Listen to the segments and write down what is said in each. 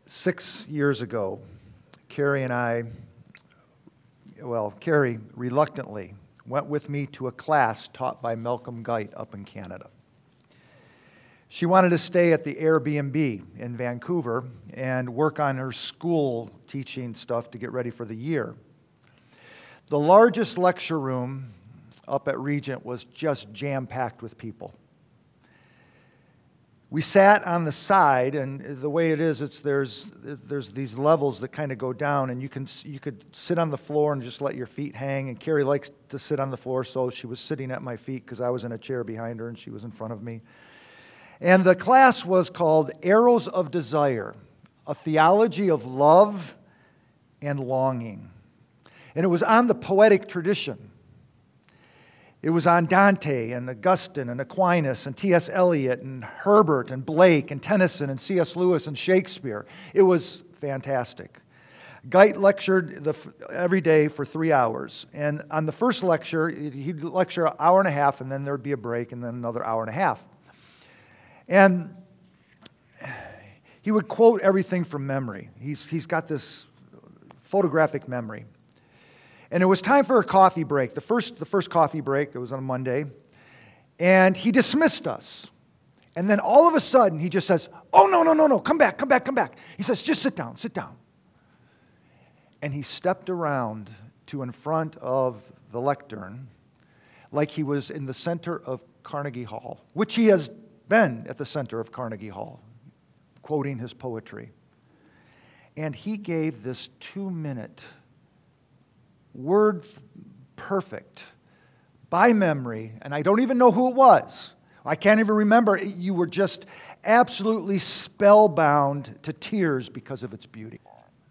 6 years ago, Carrie reluctantly went with me to a class taught by Malcolm Guite up in Canada. She wanted to stay at the Airbnb in Vancouver and work on her school teaching stuff to get ready for the year. The largest lecture room up at Regent was just jam-packed with people. We sat on the side, and the way it is, there's these levels that kind of go down, and you could sit on the floor and just let your feet hang. And Carrie likes to sit on the floor, so she was sitting at my feet because I was in a chair behind her and she was in front of me. And the class was called Arrows of Desire, a theology of love and longing. And it was on the poetic tradition. It was on Dante and Augustine and Aquinas and T.S. Eliot and Herbert and Blake and Tennyson and C.S. Lewis and Shakespeare. It was fantastic. Guite lectured every day for 3 hours. And on the first lecture, he'd lecture an hour and a half, and then there'd be a break, and then another hour and a half. And he would quote everything from memory. He's got this photographic memory. And it was time for a coffee break, the first coffee break. It was on a Monday. And he dismissed us. And then all of a sudden, he just says, "Oh, no, come back. He says, "Just sit down. And he stepped around to in front of the lectern like he was in the center of Carnegie Hall, which he has been at the center of Carnegie Hall, quoting his poetry. And he gave this 2-minute word perfect, by memory, and I don't even know who it was. I can't even remember. You were just absolutely spellbound to tears because of its beauty.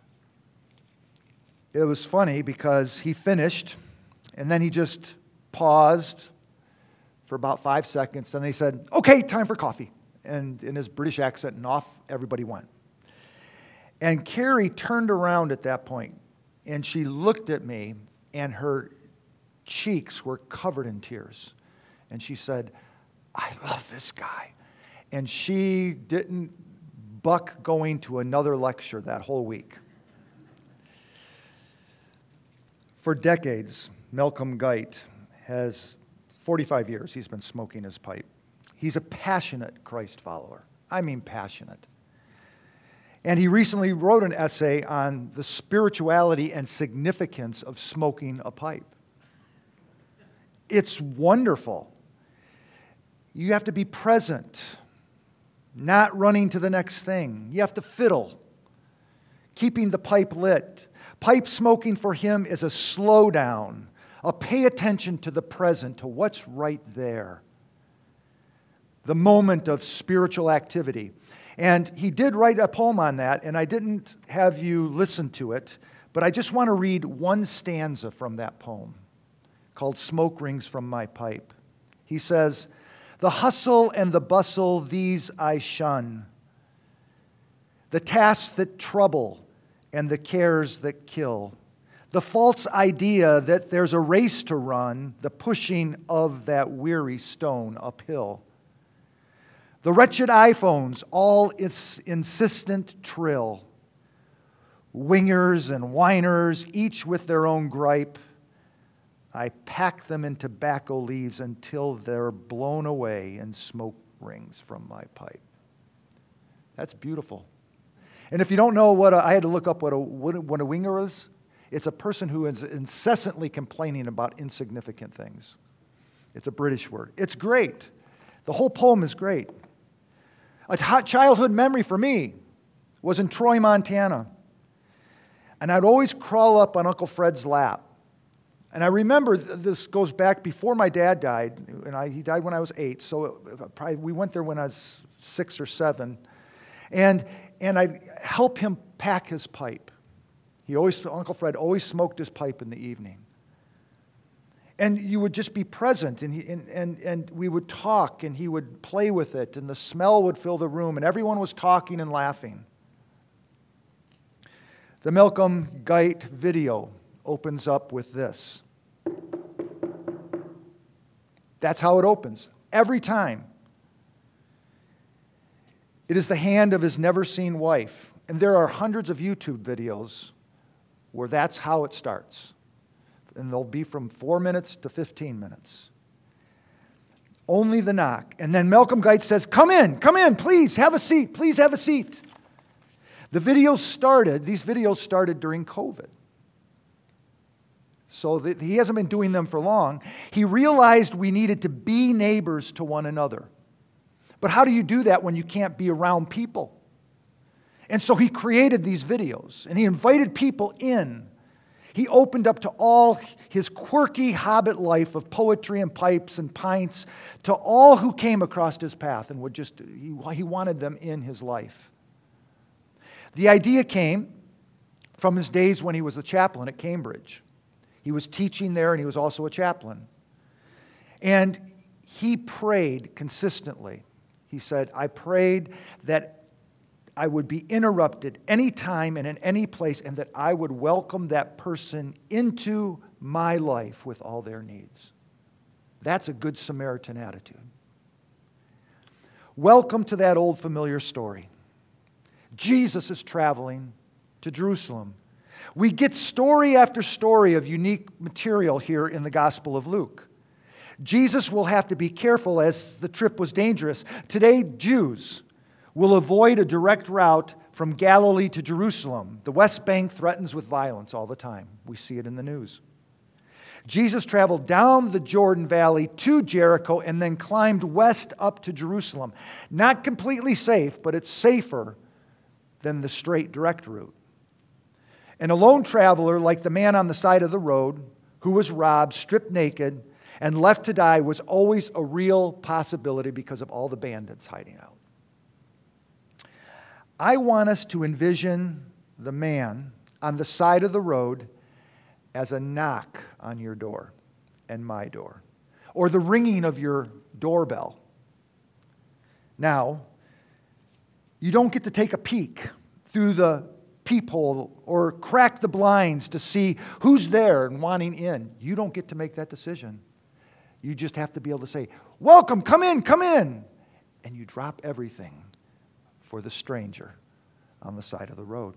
It was funny because he finished, and then he just paused for about 5 seconds, and he said, "Okay, time for coffee," and in his British accent, and off everybody went. And Carrie turned around at that point, and she looked at me, and her cheeks were covered in tears. And she said, "I love this guy." And she didn't buck going to another lecture that whole week. For decades, Malcolm Guite has 45 years he's been smoking his pipe. He's a passionate Christ follower. I mean passionate. And he recently wrote an essay on the spirituality and significance of smoking a pipe. It's wonderful. You have to be present, not running to the next thing. You have to fiddle, keeping the pipe lit. Pipe smoking for him is a slow down, a pay attention to the present, to what's right there. The moment of spiritual activity. And he did write a poem on that, and I didn't have you listen to it, but I just want to read one stanza from that poem called "Smoke Rings from My Pipe." He says, "The hustle and the bustle, these I shun. The tasks that trouble and the cares that kill. The false idea that there's a race to run, the pushing of that weary stone uphill. The wretched iPhones, all its insistent trill. Wingers and whiners, each with their own gripe. I pack them in tobacco leaves until they're blown away in smoke rings from my pipe." That's beautiful. And if you don't know I had to look up what a winger is. It's a person who is incessantly complaining about insignificant things. It's a British word. It's great. The whole poem is great. A childhood memory for me was in Troy, Montana. And I'd always crawl up on Uncle Fred's lap. And I remember this goes back before my dad died. And he died when I was 8. So we went there when I was 6 or 7. And I'd help him pack his pipe. Uncle Fred always smoked his pipe in the evening. And you would just be present, and we would talk, and he would play with it, and the smell would fill the room, and everyone was talking and laughing. The Malcolm Guite video opens up with this. That's how it opens, every time. It is the hand of his never-seen wife And there are hundreds of YouTube videos where that's how it starts. And they'll be from 4 minutes to 15 minutes. Only the knock. And then Malcolm Guite says, come in, please, have a seat, please have a seat. These videos started during COVID. So he hasn't been doing them for long. He realized we needed to be neighbors to one another. But how do you do that when you can't be around people? And so he created these videos, and he invited people in. He opened up to all his quirky hobbit life of poetry and pipes and pints to all who came across his path and he wanted them in his life. The idea came from his days when he was a chaplain at Cambridge. He was teaching there, and he was also a chaplain. And he prayed consistently. He said, I prayed that I would be interrupted anytime and in any place, and that I would welcome that person into my life with all their needs. That's a good Samaritan attitude. Welcome to that old familiar story. Jesus is traveling to Jerusalem. We get story after story of unique material here in the Gospel of Luke. Jesus will have to be careful as the trip was dangerous. Today, Jews will avoid a direct route from Galilee to Jerusalem. The West Bank threatens with violence all the time. We see it in the news. Jesus traveled down the Jordan Valley to Jericho and then climbed west up to Jerusalem. Not completely safe, but it's safer than the straight direct route. And a lone traveler, like the man on the side of the road, who was robbed, stripped naked, and left to die, was always a real possibility because of all the bandits hiding out. I want us to envision the man on the side of the road as a knock on your door and my door, or the ringing of your doorbell. Now, you don't get to take a peek through the peephole or crack the blinds to see who's there and wanting in. You don't get to make that decision. You just have to be able to say, welcome, come in, and you drop everything for the stranger on the side of the road.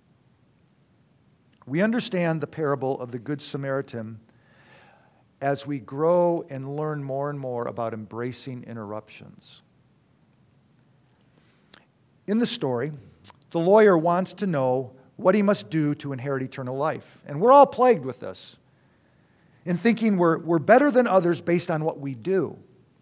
We understand the parable of the Good Samaritan as we grow and learn more and more about embracing interruptions. In the story, the lawyer wants to know what he must do to inherit eternal life. And we're all plagued with this, in thinking we're better than others based on what we do.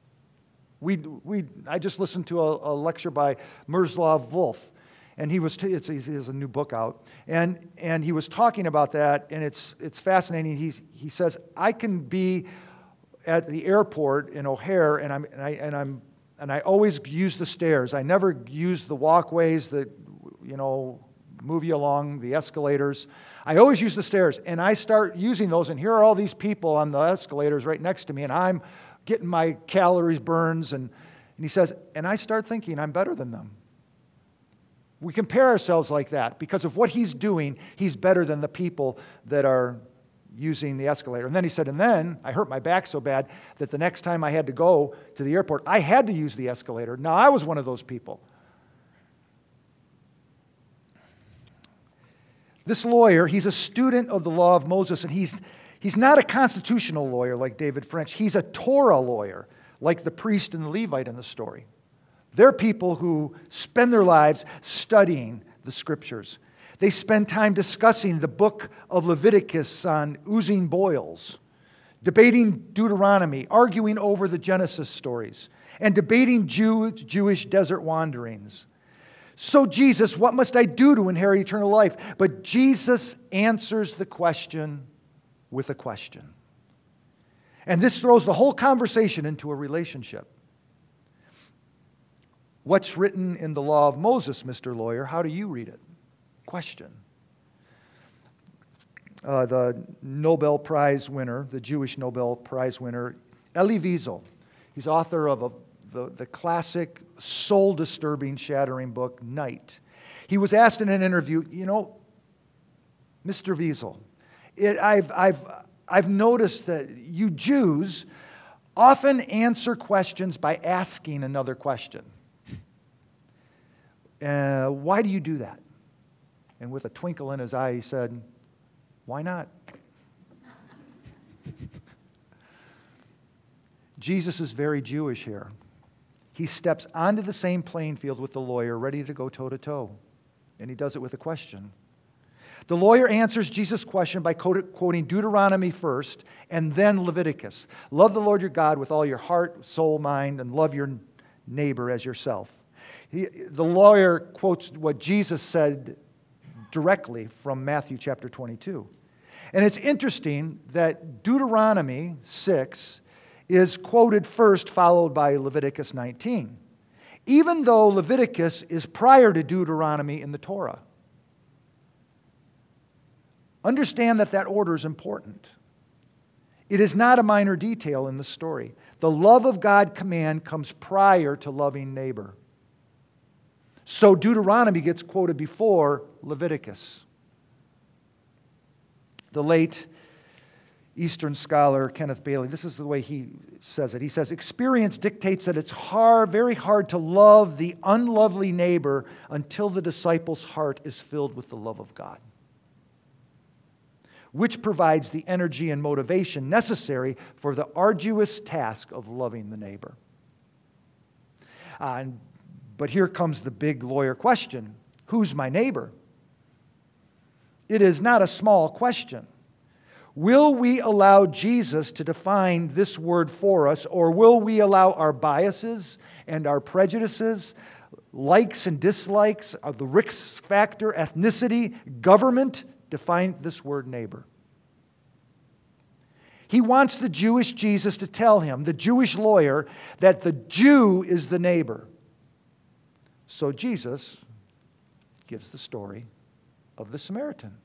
I just listened to a lecture by Miroslav Volf, and he has a new book out, and he was talking about that, and it's fascinating. He says, I can be at the airport in O'Hare, and I always use the stairs. I never use the walkways that move you along, the escalators. I always use the stairs, and I start using those, and here are all these people on the escalators right next to me, and I'm getting my calories burns, and he says, and I start thinking I'm better than them. We compare ourselves like that. Because of what he's doing, he's better than the people that are using the escalator. And then he said, and then I hurt my back so bad that the next time I had to go to the airport, I had to use the escalator. Now, I was one of those people. This lawyer, he's a student of the law of Moses, and he's not a constitutional lawyer like David French. He's a Torah lawyer, like the priest and the Levite in the story. They're people who spend their lives studying the Scriptures. They spend time discussing the book of Leviticus on oozing boils, debating Deuteronomy, arguing over the Genesis stories, and debating Jewish desert wanderings. So Jesus, what must I do to inherit eternal life? But Jesus answers the question with a question. And this throws the whole conversation into a relationship. What's written in the law of Moses, Mr. Lawyer? How do you read it? Question. The Nobel Prize winner, the Jewish Nobel Prize winner, Elie Wiesel. He's author of the classic, soul-disturbing, shattering book, Night. He was asked in an interview, Mr. Wiesel, I've noticed that you Jews often answer questions by asking another question. Why do you do that? And with a twinkle in his eye, he said, "Why not?" Jesus is very Jewish here. He steps onto the same playing field with the lawyer, ready to go toe-to-toe. And he does it with a question. The lawyer answers Jesus' question by quoting Deuteronomy first and then Leviticus. Love the Lord your God with all your heart, soul, mind, and love your neighbor as yourself. The lawyer quotes what Jesus said directly from Matthew chapter 22. And it's interesting that Deuteronomy 6 is quoted first, followed by Leviticus 19, even though Leviticus is prior to Deuteronomy in the Torah. Understand that order is important. It is not a minor detail in the story. The love of God command comes prior to loving neighbor. So Deuteronomy gets quoted before Leviticus. The late Eastern scholar Kenneth Bailey, this is the way he says it. He says, experience dictates that it's very hard to love the unlovely neighbor until the disciple's heart is filled with the love of God, which provides the energy and motivation necessary for the arduous task of loving the neighbor. But here comes the big lawyer question. Who's my neighbor? It is not a small question. Will we allow Jesus to define this word for us, or will we allow our biases and our prejudices, likes and dislikes, the risk factor, ethnicity, government, define this word neighbor? He wants the Jewish Jesus to tell him, the Jewish lawyer, that the Jew is the neighbor. So Jesus gives the story of the Samaritan.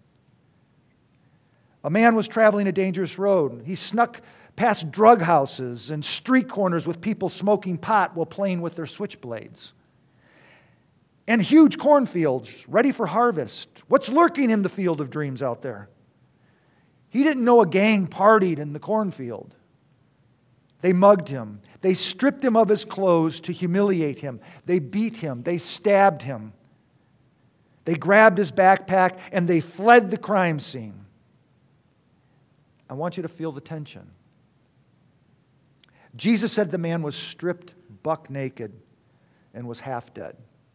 A man was traveling a dangerous road. He snuck past drug houses and street corners with people smoking pot while playing with their switchblades. And huge cornfields ready for harvest. What's lurking in the field of dreams out there? He didn't know a gang partied in the cornfield. They mugged him. They stripped him of his clothes to humiliate him. They beat him. They stabbed him. They grabbed his backpack and they fled the crime scene. I want you to feel the tension. Jesus said the man was stripped buck naked and was half dead.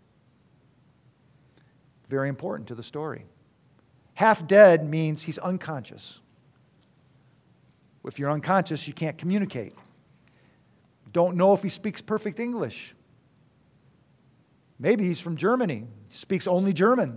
Very important to the story. Half dead means he's unconscious. If you're unconscious, you can't communicate. Don't know if he speaks perfect English. Maybe he's from Germany. He speaks only German.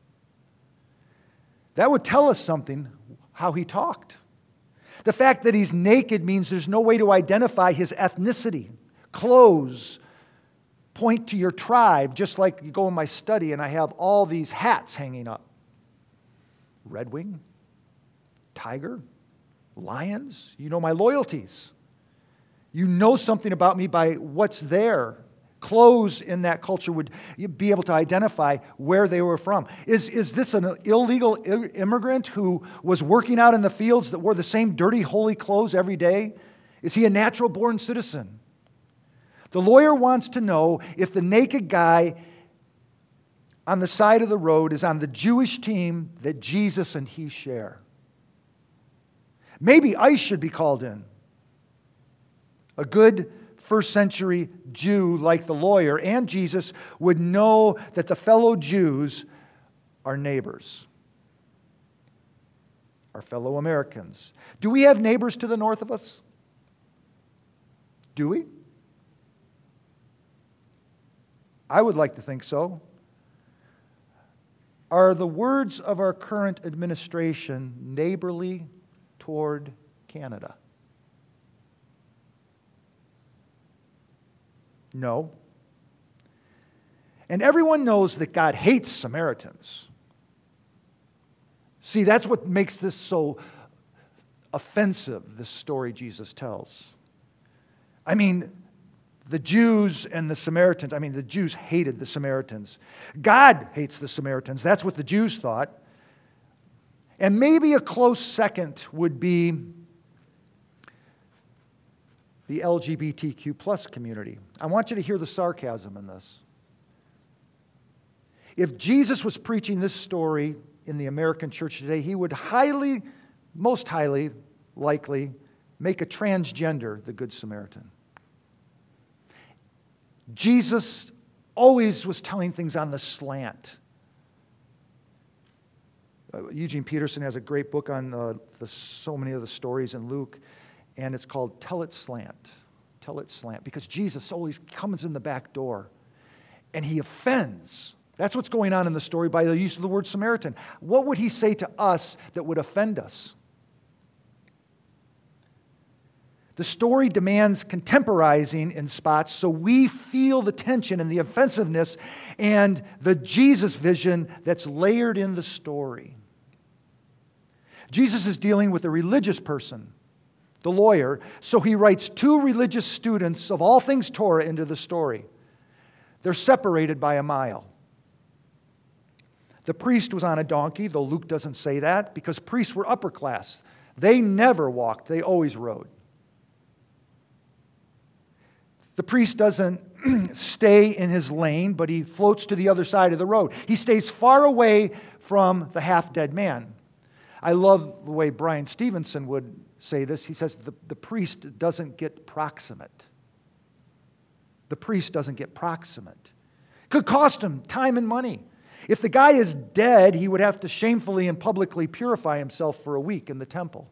That would tell us something, how he talked. The fact that he's naked means there's no way to identify his ethnicity. Clothes point to your tribe, just like you go in my study and I have all these hats hanging up. Red Wing, Tiger, Lions, you know my loyalties. You know something about me by what's there. Clothes in that culture would be able to identify where they were from. Is this an illegal immigrant who was working out in the fields that wore the same dirty, holy clothes every day? Is he a natural-born citizen? The lawyer wants to know if the naked guy on the side of the road is on the Jewish team that Jesus and he share. Maybe ICE should be called in. A good first century Jew like the lawyer and Jesus would know that the fellow Jews are neighbors, our fellow Americans. Do we have neighbors to the north of us? Do we? I would like to think so. Are the words of our current administration neighborly toward Canada? No. And everyone knows that God hates Samaritans. See, that's what makes this so offensive, this story Jesus tells. I mean, the Jews and the Samaritans, the Jews hated the Samaritans. God hates the Samaritans. That's what the Jews thought. And maybe a close second would be the LGBTQ plus community. I want you to hear the sarcasm in this. If Jesus was preaching this story in the American church today, he would most highly likely, make a transgender the Good Samaritan. Jesus always was telling things on the slant. Eugene Peterson has a great book on so many of the stories in Luke, and it's called Tell It Slant. Tell It Slant. Because Jesus always comes in the back door, and he offends. That's what's going on in the story by the use of the word Samaritan. What would he say to us that would offend us? The story demands contemporizing in spots so we feel the tension and the offensiveness and the Jesus vision that's layered in the story. Jesus is dealing with a religious person, the lawyer, so he writes two religious students of all things Torah into the story. They're separated by a mile. The priest was on a donkey, though Luke doesn't say that, because priests were upper class. They never walked, they always rode. The priest doesn't stay in his lane, but he floats to the other side of the road. He stays far away from the half-dead man. I love the way Brian Stevenson would say this. He says the priest doesn't get proximate. The priest doesn't get proximate. Could cost him time and money. If the guy is dead, he would have to shamefully and publicly purify himself for a week in the temple.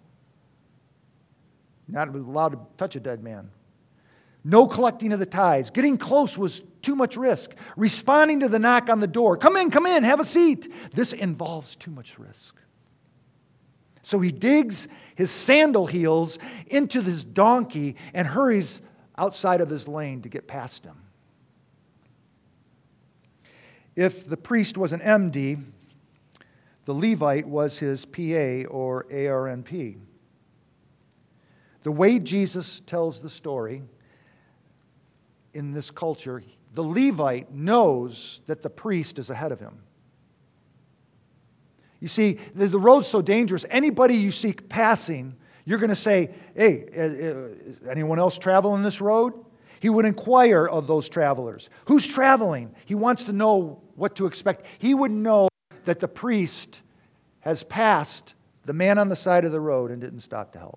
Not allowed to touch a dead man. No collecting of the tithes. Getting close was too much risk. Responding to the knock on the door. Come in, have a seat. This involves too much risk. So he digs his sandal heels into this donkey and hurries outside of his lane to get past him. If the priest was an MD, the Levite was his PA or ARNP. The way Jesus tells the story in this culture, the Levite knows that the priest is ahead of him. You see, the road's so dangerous, anybody you see passing, you're going to say, hey, is anyone else traveling this road? He would inquire of those travelers. Who's traveling? He wants to know what to expect. He would know that the priest has passed the man on the side of the road and didn't stop to help.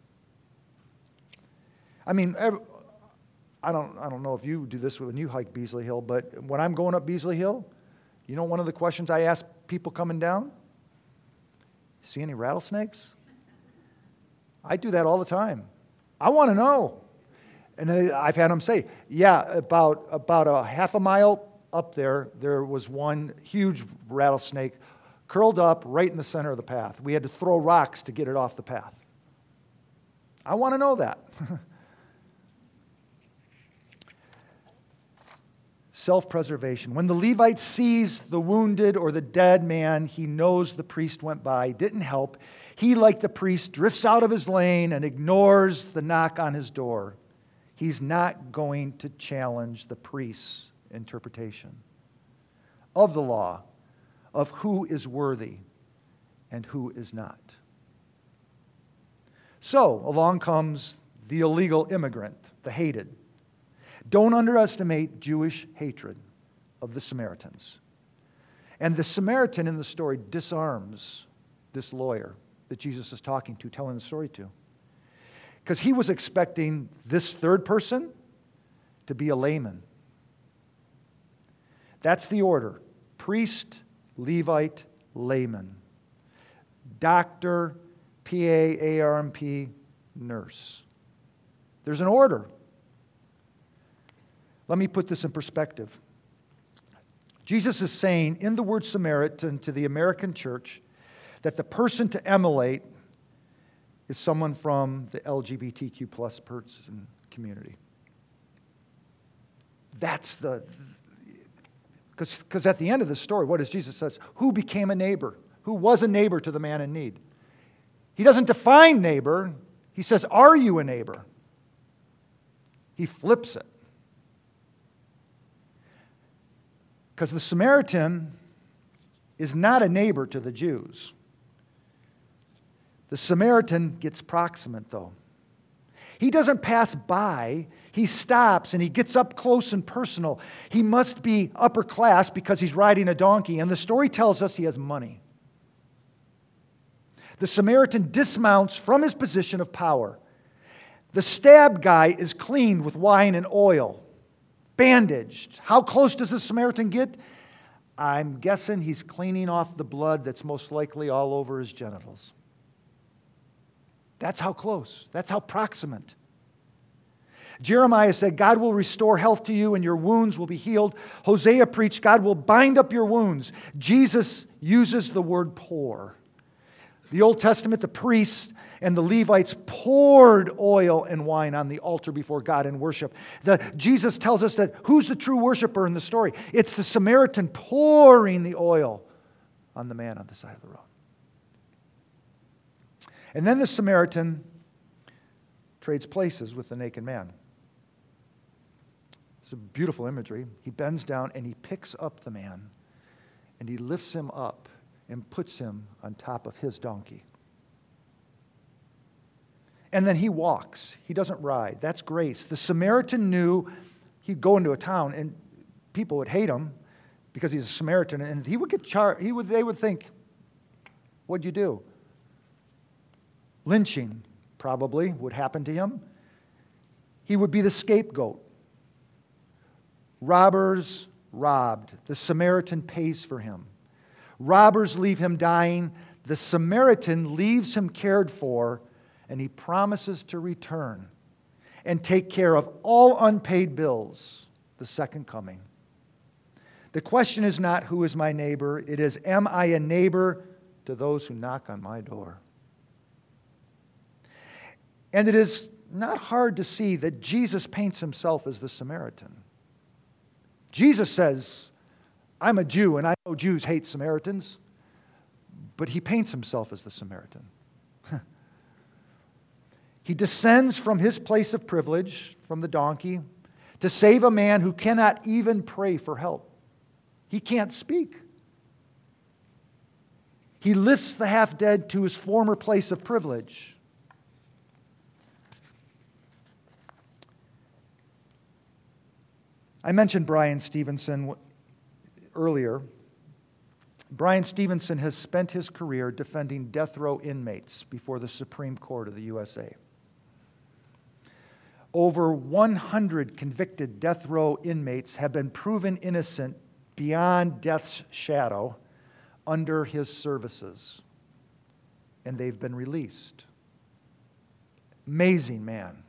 I mean, I don't know if you do this when you hike Beasley Hill, but when I'm going up Beasley Hill, you know one of the questions I ask people coming down? See any rattlesnakes? I do that all the time. I want to know. And I've had them say, yeah, about a half a mile up there was one huge rattlesnake curled up right in the center of the path. We had to throw rocks to get it off the path. I want to know that. Self-preservation. When the Levite sees the wounded or the dead man, he knows the priest went by, didn't help. He, like the priest, drifts out of his lane and ignores the knock on his door. He's not going to challenge the priest's interpretation of the law, of who is worthy and who is not. So, along comes the illegal immigrant, the hated. Don't underestimate Jewish hatred of the Samaritans. And the Samaritan in the story disarms this lawyer that Jesus is talking to, telling the story to. Because he was expecting this third person to be a layman. That's the order. Priest, Levite, layman. Doctor, PA, ARMP, nurse. There's an order. Let me put this in perspective. Jesus is saying in the word Samaritan to the American church that the person to emulate is someone from the LGBTQ plus person community. That's because at the end of the story, what does Jesus say? Who became a neighbor? Who was a neighbor to the man in need? He doesn't define neighbor. He says, are you a neighbor? He flips it. Because the Samaritan is not a neighbor to the Jews. The Samaritan gets proximate, though. He doesn't pass by. He stops and he gets up close and personal. He must be upper class because he's riding a donkey, and the story tells us he has money. The Samaritan dismounts from his position of power. The stabbed guy is cleaned with wine and oil, bandaged. How close does the Samaritan get? I'm guessing he's cleaning off the blood that's most likely all over his genitals. That's how close. That's how proximate. Jeremiah said, God will restore health to you and your wounds will be healed. Hosea preached, God will bind up your wounds. Jesus uses the word pour. The Old Testament, the priests and the Levites poured oil and wine on the altar before God in worship. Jesus tells us that who's the true worshiper in the story? It's the Samaritan pouring the oil on the man on the side of the road. And then the Samaritan trades places with the naked man. It's a beautiful imagery. He bends down and he picks up the man and he lifts him up and puts him on top of his donkey. And then he walks. He doesn't ride. That's grace. The Samaritan knew he'd go into a town and people would hate him because he's a Samaritan, and he would get charged. They would think, what'd you do? Lynching probably would happen to him. He would be the scapegoat. Robbers robbed. The Samaritan pays for him. Robbers leave him dying. The Samaritan leaves him cared for, and he promises to return and take care of all unpaid bills, the second coming. The question is not, who is my neighbor? It is, am I a neighbor to those who knock on my door? And it is not hard to see that Jesus paints himself as the Samaritan. Jesus says, I'm a Jew, and I know Jews hate Samaritans, but he paints himself as the Samaritan. He descends from his place of privilege, from the donkey, to save a man who cannot even pray for help. He can't speak. He lifts the half-dead to his former place of privilege. I mentioned Bryan Stevenson earlier. Bryan Stevenson has spent his career defending death row inmates before the Supreme Court of the USA. Over 100 convicted death row inmates have been proven innocent beyond death's shadow under his services, and they've been released. Amazing man.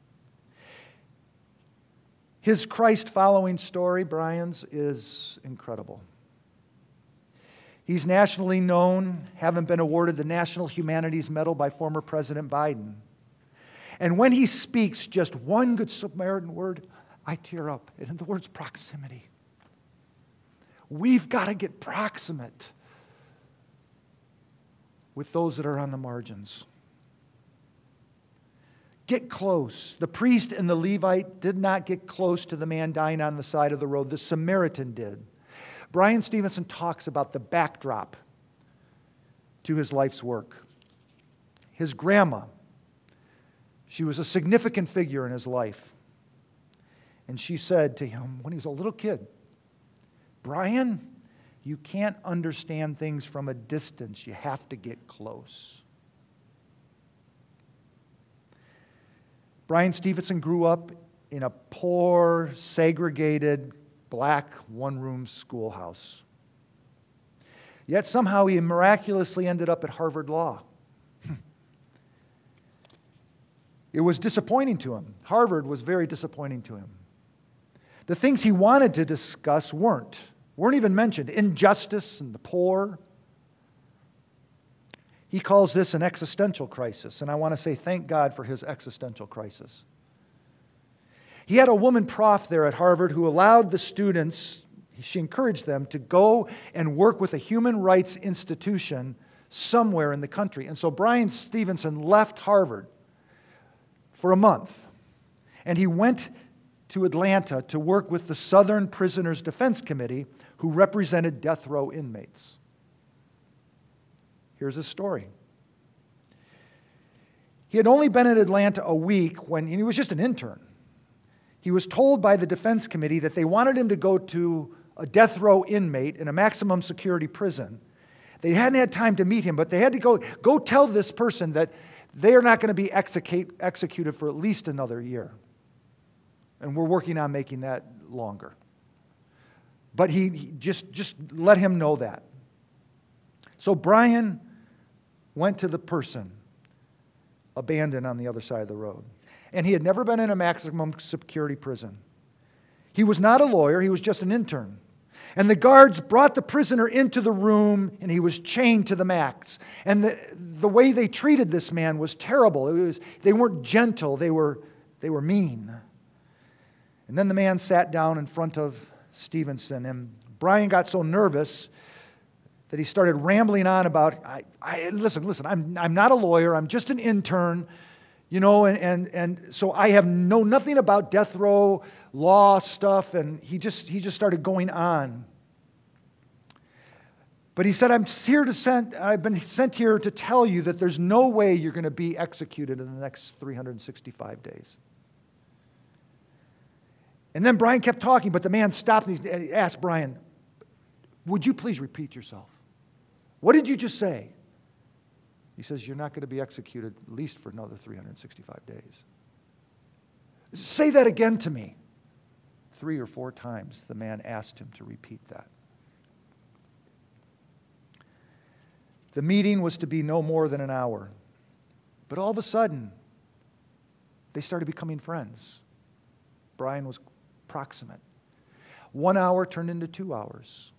His Christ-following story, Bryan's, is incredible. He's nationally known, having been awarded the National Humanities Medal by former President Biden. And when he speaks just one Good Samaritan word, I tear up. And the word's proximity. We've got to get proximate with those that are on the margins. Get close. The priest and the Levite did not get close to the man dying on the side of the road. The Samaritan did. Bryan Stevenson talks about the backdrop to his life's work. His grandma, she was a significant figure in his life. And she said to him when he was a little kid, Bryan, you can't understand things from a distance. You have to get close. Bryan Stevenson grew up in a poor, segregated, black one-room schoolhouse. Yet somehow he miraculously ended up at Harvard Law. It was disappointing to him. Harvard was very disappointing to him. The things he wanted to discuss weren't even mentioned. Injustice and the poor. He calls this an existential crisis, and I want to say thank God for his existential crisis. He had a woman prof there at Harvard who allowed the students, she encouraged them to go and work with a human rights institution somewhere in the country. And so Bryan Stevenson left Harvard for a month, and he went to Atlanta to work with the Southern Prisoners Defense Committee, who represented death row inmates. Here's his story. He had only been at Atlanta a week when he was just an intern. He was told by the defense committee that they wanted him to go to a death row inmate in a maximum security prison. They hadn't had time to meet him, but they had to go tell this person that they are not going to be executed for at least another year. And we're working on making that longer. But he just let him know that. So Brian went to the person abandoned on the other side of the road. And he had never been in a maximum security prison. He was not a lawyer, he was just an intern. And the guards brought the prisoner into the room, and he was chained to the max. And the way they treated this man was terrible. They weren't gentle, they were mean. And then the man sat down in front of Stevenson, and Brian got so nervous that he started rambling on about, listen, I'm not a lawyer, I'm just an intern, and so I know nothing about death row law stuff, and he just started going on. But he said, I've been sent here to tell you that there's no way you're going to be executed in the next 365 days. And then Brian kept talking, but the man stopped and he asked Brian, would you please repeat yourself? What did you just say? He says, you're not going to be executed at least for another 365 days. Say that again to me. 3 or 4 times the man asked him to repeat that. The meeting was to be no more than an hour. But all of a sudden, they started becoming friends. Brian was proximate. 1 hour turned into 2 hours.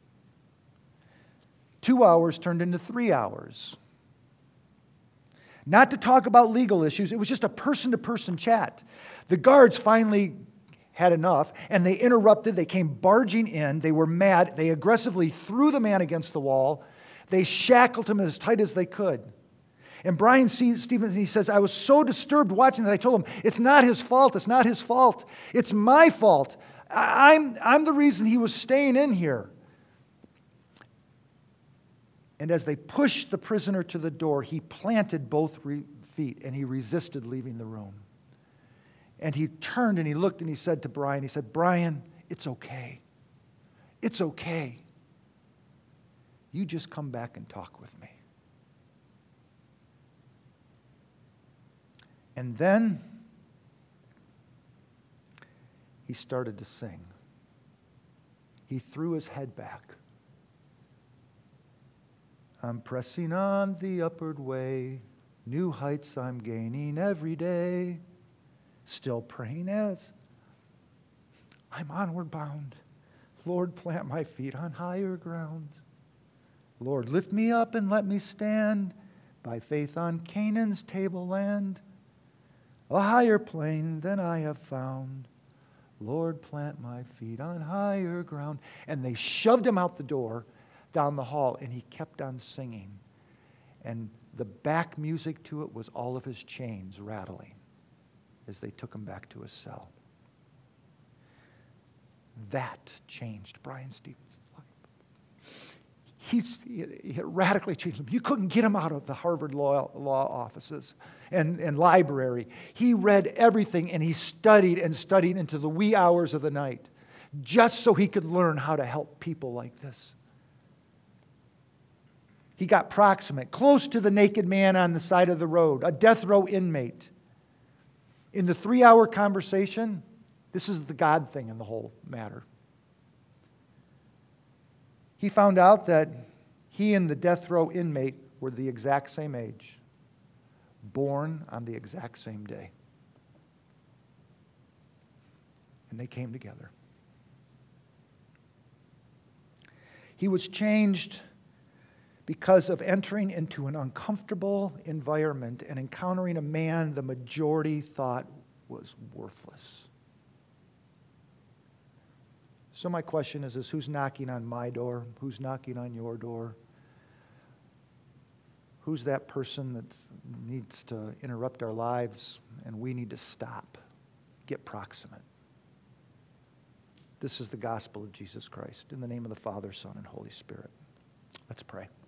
2 hours turned into 3 hours. Not to talk about legal issues, it was just a person-to-person chat. The guards finally had enough, and they interrupted. They came barging in. They were mad. They aggressively threw the man against the wall. They shackled him as tight as they could. And Brian Stevenson, he says, I was so disturbed watching that I told him, it's not his fault. It's not his fault. It's my fault. I'm the reason he was staying in here. And as they pushed the prisoner to the door, he planted both feet and he resisted leaving the room. And he turned and he looked and he said to Brian, Brian, it's okay. It's okay. You just come back and talk with me. And then he started to sing. He threw his head back. I'm pressing on the upward way. New heights I'm gaining every day. Still praying as I'm onward bound. Lord, plant my feet on higher ground. Lord, lift me up and let me stand by faith on Canaan's tableland, a higher plane than I have found. Lord, plant my feet on higher ground. And they shoved him out the door down the hall, and he kept on singing. And the back music to it was all of his chains rattling as they took him back to his cell. That changed Brian Stevenson's life. It radically changed him. You couldn't get him out of the Harvard law offices and library. He read everything, and he studied into the wee hours of the night just so he could learn how to help people like this. He got proximate, close to the naked man on the side of the road, a death row inmate. In the 3-hour conversation, this is the God thing in the whole matter. He found out that he and the death row inmate were the exact same age, born on the exact same day. And they came together. He was changed because of entering into an uncomfortable environment and encountering a man the majority thought was worthless. So my question is who's knocking on my door? Who's knocking on your door? Who's that person that needs to interrupt our lives and we need to stop, get proximate? This is the gospel of Jesus Christ. In the name of the Father, Son, and Holy Spirit. Let's pray.